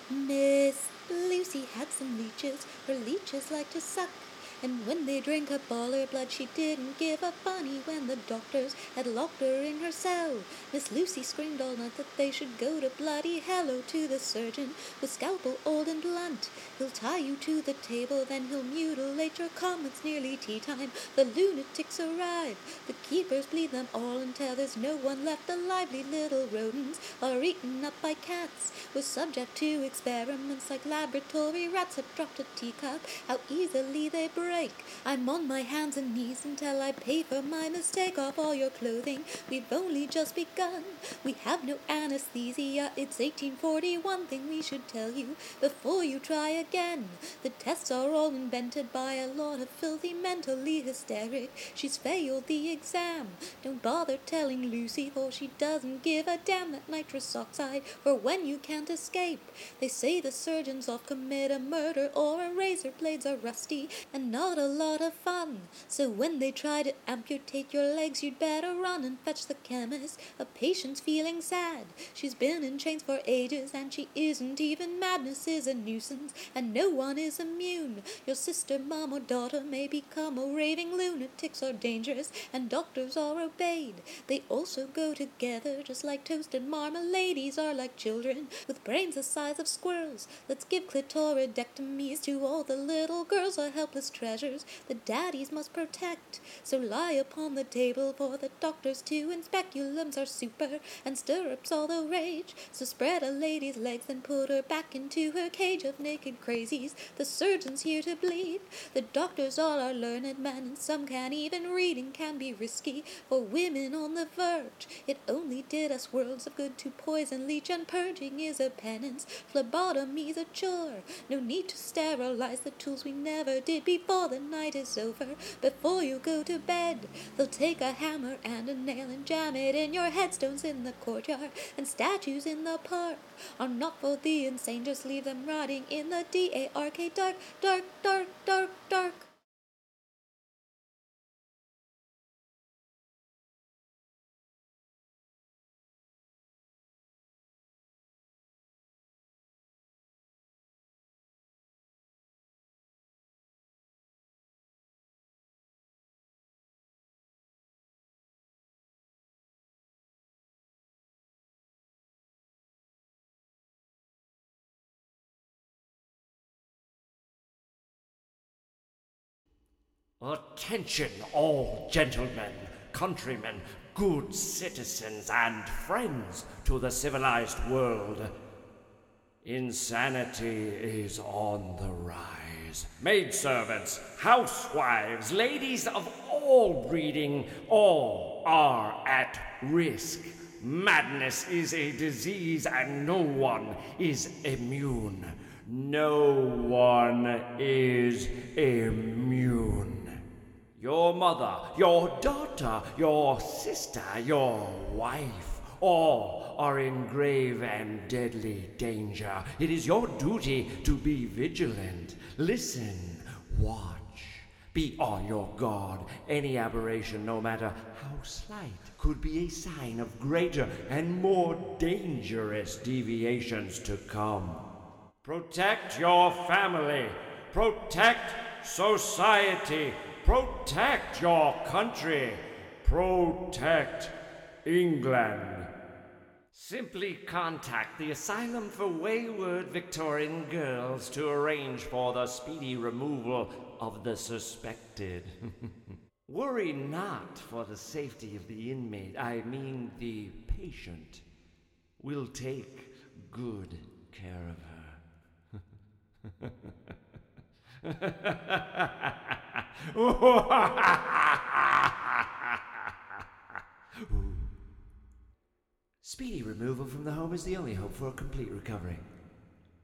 Miss Lucy had some leeches, her leeches like to suck. And when they drank up all her blood, she didn't give a funny when the doctors had locked her in her cell. Miss Lucy screamed all night that they should go to bloody hell. To the surgeon, with scalpel old and blunt. He'll tie you to the table, then he'll mutilate your cum. It's nearly tea time, the lunatics arrive. The keepers bleed them all until there's no one left. The lively little rodents are eaten up by cats. We're subject to experiments like laboratory rats. Have dropped a teacup, how easily they break. I'm on my hands and knees until I pay for my mistake. Off all your clothing, we've only just begun. We have no anesthesia, it's 1841. Thing we should tell you before you try again. The tests are all invented by a lot of filthy mentally hysteric. She's failed the exam. Don't bother telling Lucy, for she doesn't give a damn. That nitrous oxide for when you can't escape. They say the surgeons oft commit a murder, or a razor blades are rusty and not a lot of fun. So when they try to amputate your legs, you'd better run and fetch the chemist. A patient's feeling sad. She's been in chains for ages and she isn't even. Madness is a nuisance and no one is immune. Your sister, mom or daughter may become a raving. Lunatics are dangerous and doctors are obeyed. They also go together just like toast and marmalades are like children with brains the size of squirrels. Let's give clitoridectomies to all the little girls, are helpless treasures the daddies must protect. So lie upon the table for the doctors to inspect. Speculums are super and stirrups all the rage. So spread a lady's legs and put her back into her cage of naked crazies. The surgeon's here to bleed. The doctors all are learned men, and some can't even read, and can be risky for women on the verge. It only did us worlds of good to poison, leech, and purging is a penance. Phlebotomy's a chore. No need to sterilize the tools we never did before the night is over. Before you go to bed, they'll take a hammer and a nail and jam it in your headstones in the courtyard, and statues in the park are not for the insane. Just leave them rotting in the dark, dark, dark, dark, dark, dark. Attention, all gentlemen, countrymen, good citizens, and friends to the civilized world. Insanity is on the rise. Maidservants, housewives, ladies of all breeding, all are at risk. Madness is a disease and no one is immune. No one is immune. Your mother, your daughter, your sister, your wife, all are in grave and deadly danger. It is your duty to be vigilant. Listen, watch, be on your guard. Any aberration, no matter how slight, could be a sign of greater and more dangerous deviations to come. Protect your family. Protect society. Protect your country. Protect England. Simply contact the Asylum for Wayward Victorian Girls to arrange for the speedy removal of the suspected. Worry not for the safety of the inmate, I mean the patient. We'll take good care of her. Speedy removal from the home is the only hope for a complete recovery.